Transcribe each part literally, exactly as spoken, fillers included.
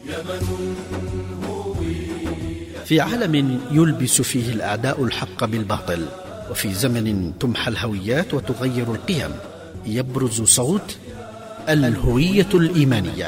في عالم يلبس فيه الأعداء الحق بالباطل، وفي زمن تمحى الهويات وتغير القيم، يبرز صوت الهوية الإيمانية.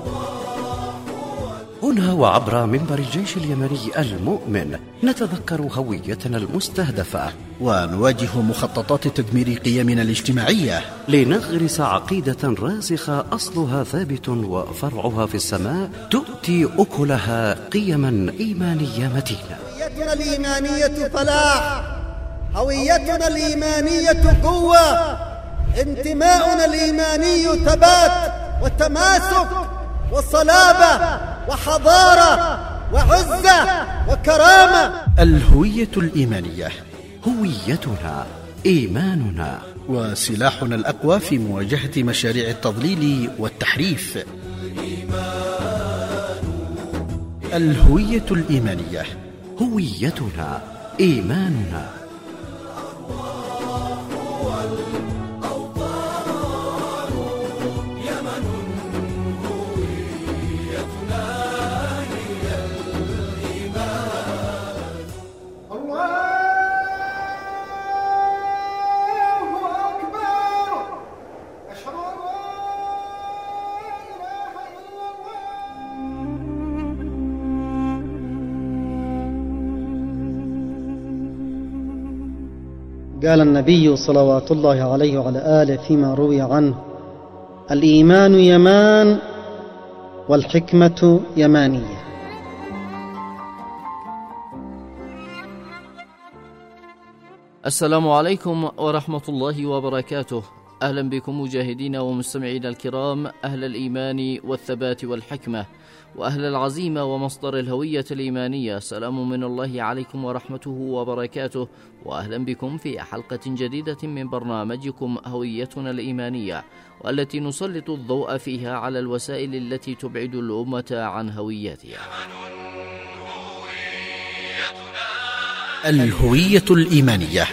هنا وعبر منبر الجيش اليمني المؤمن نتذكر هويتنا المستهدفة، ونواجه مخططات تدمير قيمنا الاجتماعية، لنغرس عقيدة راسخة أصلها ثابت وفرعها في السماء، تؤتي أكلها قيما إيمانية متينة. هويتنا الإيمانية فلاح، هويتنا الإيمانية قوة، انتماؤنا الإيماني ثبات وتماسك وصلابة وحضارة وعزة وكرامة. الهوية الإيمانية هويتنا إيماننا، وسلاحنا الأقوى في مواجهة مشاريع التضليل والتحريف. الهوية الإيمانية هويتنا إيماننا. قال النبي صلوات الله عليه وعلى آله فيما روي عنه: الإيمان يمان والحكمة يمانية. السلام عليكم ورحمة الله وبركاته. أهلا بكم مجاهدين ومستمعين الكرام، أهل الإيمان والثبات والحكمة، وأهل العزيمة ومصدر الهوية الإيمانية. سلام من الله عليكم ورحمته وبركاته، وأهلا بكم في حلقة جديدة من برنامجكم هويتنا الإيمانية، والتي نسلط الضوء فيها على الوسائل التي تبعد الأمة عن هويتها. الهوية الإيمانية.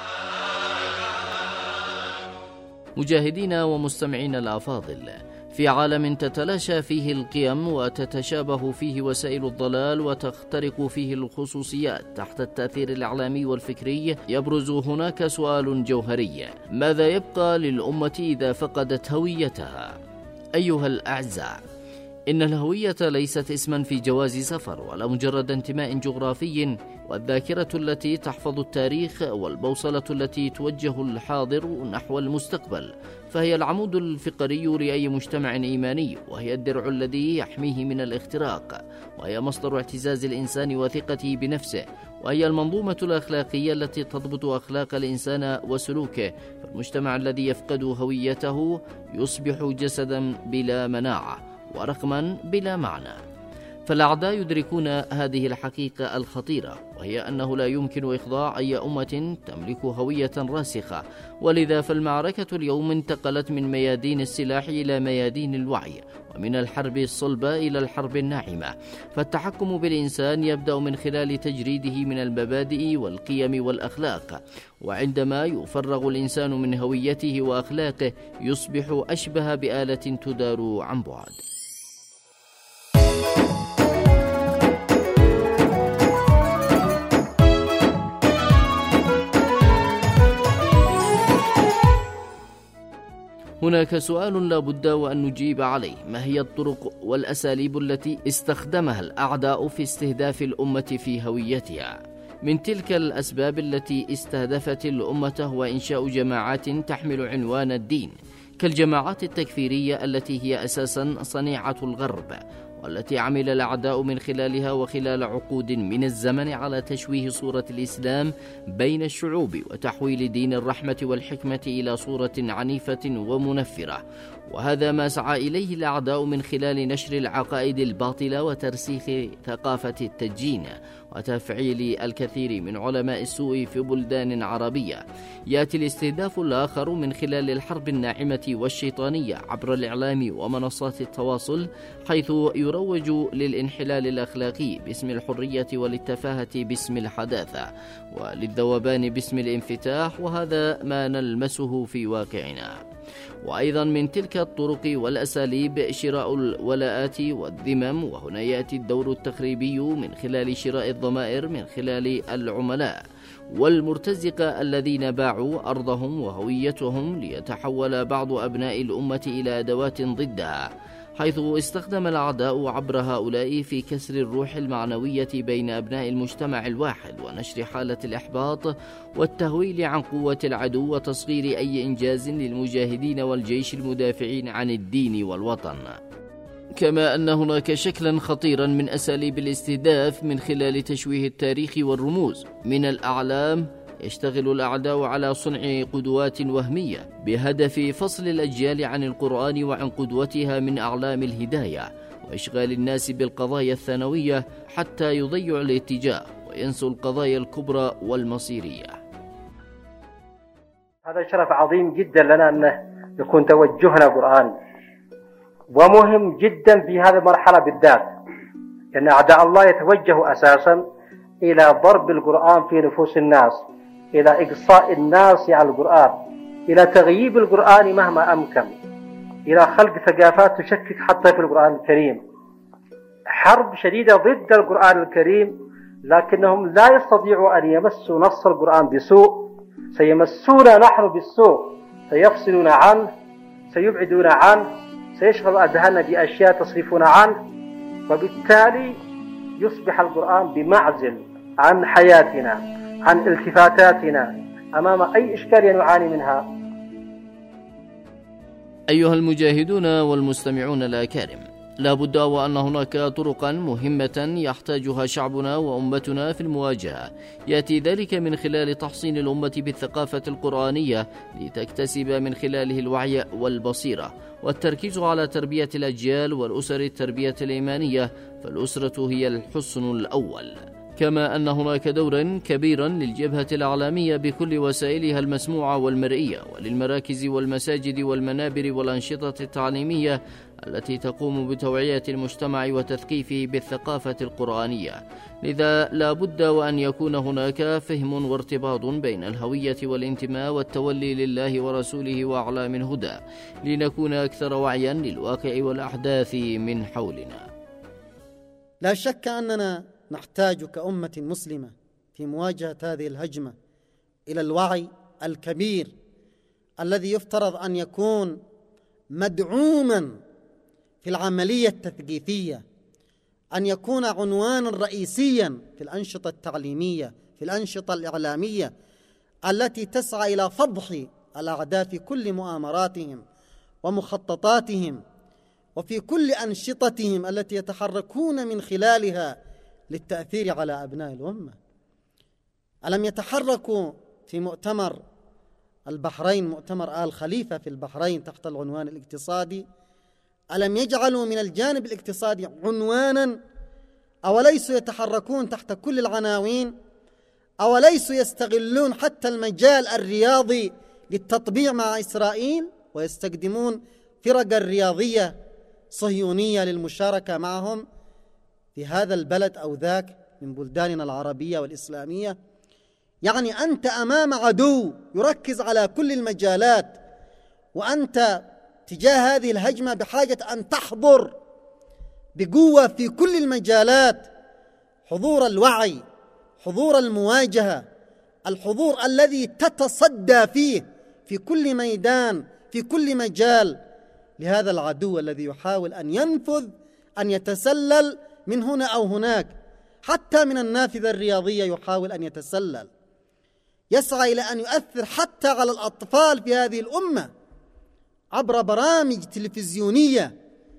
مجاهدين ومستمعين الأفاضل، في عالم تتلاشى فيه القيم وتتشابه فيه وسائل الضلال وتخترق فيه الخصوصيات تحت التأثير الإعلامي والفكري، يبرز هناك سؤال جوهري: ماذا يبقى للأمة إذا فقدت هويتها؟ أيها الأعزاء، إن الهوية ليست اسما في جواز سفر، ولا مجرد انتماء جغرافي، والذاكرة التي تحفظ التاريخ، والبوصلة التي توجه الحاضر نحو المستقبل، فهي العمود الفقري لأي مجتمع إيماني، وهي الدرع الذي يحميه من الاختراق، وهي مصدر اعتزاز الإنسان وثقته بنفسه، وهي المنظومة الأخلاقية التي تضبط أخلاق الإنسان وسلوكه. فالمجتمع الذي يفقد هويته يصبح جسدا بلا مناعة ورقما بلا معنى. فالأعداء يدركون هذه الحقيقة الخطيرة، وهي أنه لا يمكن إخضاع أي أمة تملك هوية راسخة، ولذا فالمعركة اليوم انتقلت من ميادين السلاح إلى ميادين الوعي، ومن الحرب الصلبة إلى الحرب الناعمة. فالتحكم بالإنسان يبدأ من خلال تجريده من المبادئ والقيم والأخلاق، وعندما يفرغ الإنسان من هويته وأخلاقه يصبح أشبه بآلة تدار عن بعد. هناك سؤال لا بد وأن نجيب عليه: ما هي الطرق والأساليب التي استخدمها الأعداء في استهداف الأمة في هويتها؟ من تلك الأسباب التي استهدفت الأمة هو إنشاء جماعات تحمل عنوان الدين، كالجماعات التكفيرية التي هي أساسا صنيعة الغرب، والتي عمل الأعداء من خلالها وخلال عقود من الزمن على تشويه صورة الإسلام بين الشعوب، وتحويل دين الرحمة والحكمة إلى صورة عنيفة ومنفرة. وهذا ما سعى إليه الأعداء من خلال نشر العقائد الباطلة وترسيخ ثقافة التدجين وتفعيل الكثير من علماء السوء في بلدان عربية. يأتي الاستهداف الآخر من خلال الحرب الناعمة والشيطانية عبر الإعلام ومنصات التواصل، حيث يروج للانحلال الأخلاقي باسم الحرية، وللتفاهة باسم الحداثة، وللذوبان باسم الانفتاح، وهذا ما نلمسه في واقعنا. وأيضا من تلك الطرق والأساليب شراء الولاءات والذمم، وهنا يأتي الدور التخريبي من خلال شراء الضمائر من خلال العملاء والمرتزقة الذين باعوا أرضهم وهويتهم ليتحول بعض أبناء الأمة إلى أدوات ضدها، حيث استخدم الأعداء عبر هؤلاء في كسر الروح المعنوية بين أبناء المجتمع الواحد ونشر حالة الإحباط والتهويل عن قوة العدو وتصغير أي إنجاز للمجاهدين والجيش المدافعين عن الدين والوطن. كما أن هناك شكلا خطيرا من أساليب الاستهداف من خلال تشويه التاريخ والرموز من الأعلام. يشتغل الأعداء على صنع قدوات وهمية بهدف فصل الأجيال عن القرآن وعن قدوتها من أعلام الهداية، وإشغال الناس بالقضايا الثانوية حتى يضيعوا الاتجاه وينسوا القضايا الكبرى والمصيرية. هذا شرف عظيم جدا لنا أن يكون توجهنا قرآن، ومهم جدا في هذه المرحلة بالذات، لأن أعداء الله يتوجه أساسا إلى ضرب القرآن في نفوس الناس، إلى إقصاء الناس على القرآن، إلى تغييب القرآن مهما أمكن، إلى خلق ثقافات تشكك حتى في القرآن الكريم. حرب شديدة ضد القرآن الكريم، لكنهم لا يستطيعوا أن يمسوا نص القرآن بسوء، سيمسونا نحن بالسوء، سيفصلون عنه، سيبعدون عنه، سيشغل أذهاننا بأشياء تصرفون عنه، وبالتالي يصبح القرآن بمعزل عن حياتنا، عن التفاتاتنا أمام أي إشكالية نعاني منها. أيها المجاهدون والمستمعون الأكارم، لا بد وأن هناك طرقا مهمة يحتاجها شعبنا وأمتنا في المواجهة، يأتي ذلك من خلال تحصين الأمة بالثقافة القرآنية لتكتسب من خلاله الوعي والبصيرة، والتركيز على تربية الأجيال والأسر التربية الإيمانية، فالأسرة هي الحصن الأول. كما أن هناك دورا كبيرا للجبهة الإعلامية بكل وسائلها المسموعة والمرئية، وللمراكز والمساجد والمنابر والأنشطة التعليمية التي تقوم بتوعية المجتمع وتثقيفه بالثقافة القرآنية. لذا لا بد وأن يكون هناك فهم وارتباط بين الهوية والانتماء والتولي لله ورسوله وأعلام الهدى، لنكون أكثر وعيا للواقع والأحداث من حولنا. لا شك أننا نحتاج كأمة مسلمة في مواجهة هذه الهجمة إلى الوعي الكبير الذي يفترض أن يكون مدعوما في العملية التثقيفية، أن يكون عنوانا رئيسيا في الأنشطة التعليمية، في الأنشطة الإعلامية التي تسعى إلى فضح الأعداء في كل مؤامراتهم ومخططاتهم وفي كل أنشطتهم التي يتحركون من خلالها للتأثير على أبناء الأمة. ألم يتحركوا في مؤتمر البحرين، مؤتمر آل خليفة في البحرين تحت العنوان الاقتصادي؟ ألم يجعلوا من الجانب الاقتصادي عنوانا؟ أوليسوا يتحركون تحت كل العناوين؟ أوليسوا يستغلون حتى المجال الرياضي للتطبيع مع إسرائيل ويستخدمون فرق الرياضية صهيونية للمشاركة معهم في هذا البلد أو ذاك من بلداننا العربية والإسلامية؟ يعني أنت أمام عدو يركز على كل المجالات، وأنت تجاه هذه الهجمة بحاجة أن تحضر بقوة في كل المجالات، حضور الوعي، حضور المواجهة، الحضور الذي تتصدى فيه في كل ميدان، في كل مجال لهذا العدو الذي يحاول أن ينفذ، أن يتسلل من هنا أو هناك، حتى من النافذة الرياضية يحاول أن يتسلل، يسعى إلى أن يؤثر حتى على الأطفال في هذه الأمة عبر برامج تلفزيونية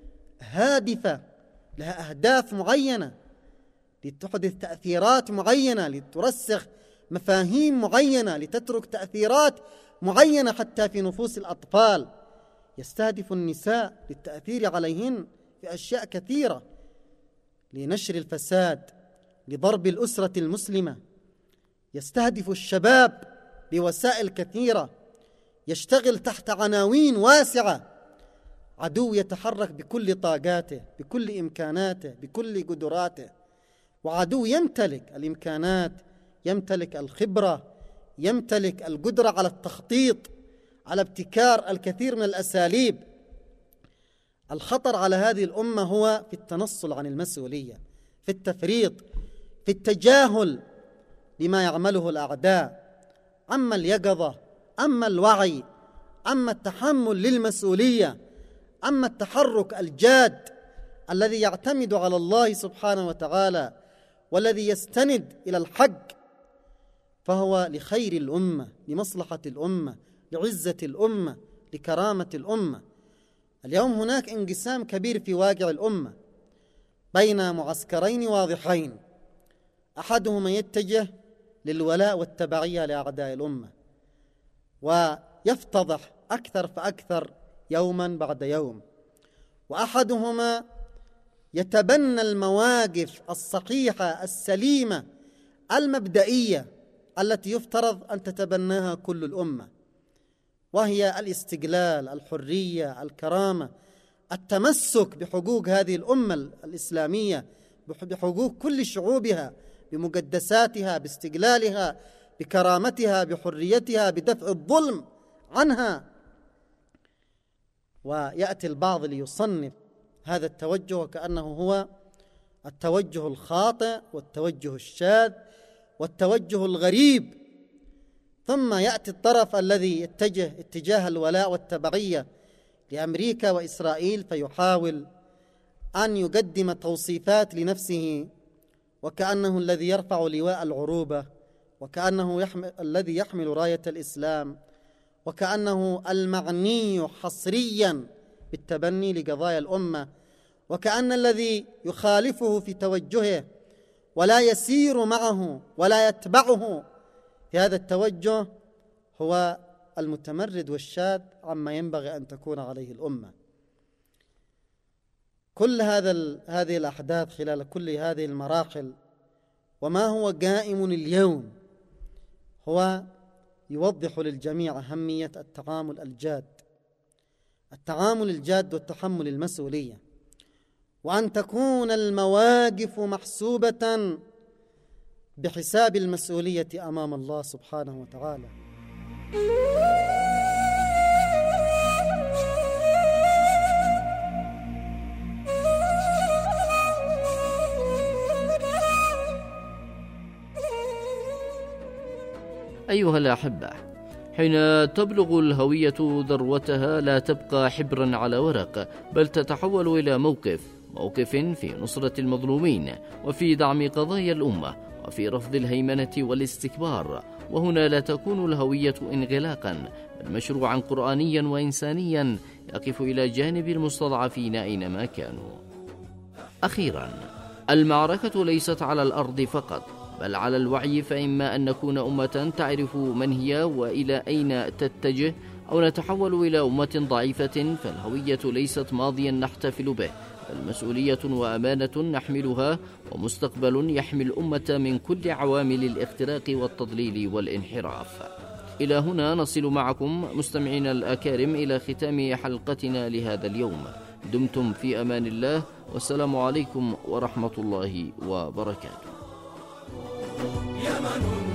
هادفة لها أهداف معينة، لتحدث تأثيرات معينة، لترسخ مفاهيم معينة، لتترك تأثيرات معينة حتى في نفوس الأطفال. يستهدف النساء للتأثير عليهن في أشياء كثيرة، لنشر الفساد، لضرب الأسرة المسلمة. يستهدف الشباب بوسائل كثيرة، يشتغل تحت عناوين واسعة. عدو يتحرك بكل طاقاته، بكل إمكاناته، بكل قدراته، وعدو يمتلك الإمكانات، يمتلك الخبرة، يمتلك القدرة على التخطيط، على ابتكار الكثير من الأساليب. الخطر على هذه الأمة هو في التنصل عن المسؤولية، في التفريط، في التجاهل لما يعمله الأعداء. أما اليقظة، أما الوعي، أما التحمل للمسؤولية، أما التحرك الجاد الذي يعتمد على الله سبحانه وتعالى والذي يستند إلى الحق، فهو لخير الأمة، لمصلحة الأمة، لعزة الأمة، لكرامة الأمة. اليوم هناك انقسام كبير في واقع الأمة بين معسكرين واضحين، أحدهما يتجه للولاء والتبعية لأعداء الأمة ويفتضح أكثر فأكثر يوما بعد يوم، وأحدهما يتبنى المواقف الصحيحة السليمة المبدئية التي يفترض أن تتبناها كل الأمة، وهي الاستقلال، الحرية، الكرامة، التمسك بحقوق هذه الأمة الإسلامية، بحقوق كل شعوبها، بمقدساتها، باستقلالها، بكرامتها، بحريتها، بدفع الظلم عنها. ويأتي البعض ليصنف هذا التوجه وكأنه هو التوجه الخاطئ والتوجه الشاذ والتوجه الغريب، ثم يأتي الطرف الذي يتجه اتجاه الولاء والتبعية لأمريكا وإسرائيل فيحاول أن يقدم توصيفات لنفسه وكأنه الذي يرفع لواء العروبة، وكأنه يحمل الذي يحمل راية الإسلام، وكأنه المعني حصريا بالتبني لقضايا الأمة، وكأن الذي يخالفه في توجهه ولا يسير معه ولا يتبعه في هذا التوجه هو المتمرد والشاذ عما ينبغي أن تكون عليه الأمة. كل هذا هذه الأحداث خلال كل هذه المراحل وما هو قائم اليوم هو يوضح للجميع أهمية التعامل الجاد، التعامل الجاد والتحمل المسؤولية، وأن تكون المواقف محسوبة بحساب المسؤولية أمام الله سبحانه وتعالى. أيها الأحبة، حين تبلغ الهوية ذروتها لا تبقى حبرا على ورق، بل تتحول إلى موقف موقف في نصرة المظلومين، وفي دعم قضايا الأمة، وفي رفض الهيمنة والاستكبار. وهنا لا تكون الهوية انغلاقا، بل مشروعا قرآنيا وإنسانيا يقف إلى جانب المستضعفين أينما كانوا. أخيرا، المعركة ليست على الأرض فقط، بل على الوعي، فإما أن نكون أمة تعرف من هي وإلى أين تتجه، أو نتحول إلى أمة ضعيفة. فالهوية ليست ماضيا نحتفل به، بل مسؤولية وأمانة نحملها، ومستقبل يحمي الأمة من كل عوامل الاختراق والتضليل والانحراف. إلى هنا نصل معكم مستمعينا الأكارم إلى ختام حلقتنا لهذا اليوم. دمتم في أمان الله، والسلام عليكم ورحمة الله وبركاته. يمن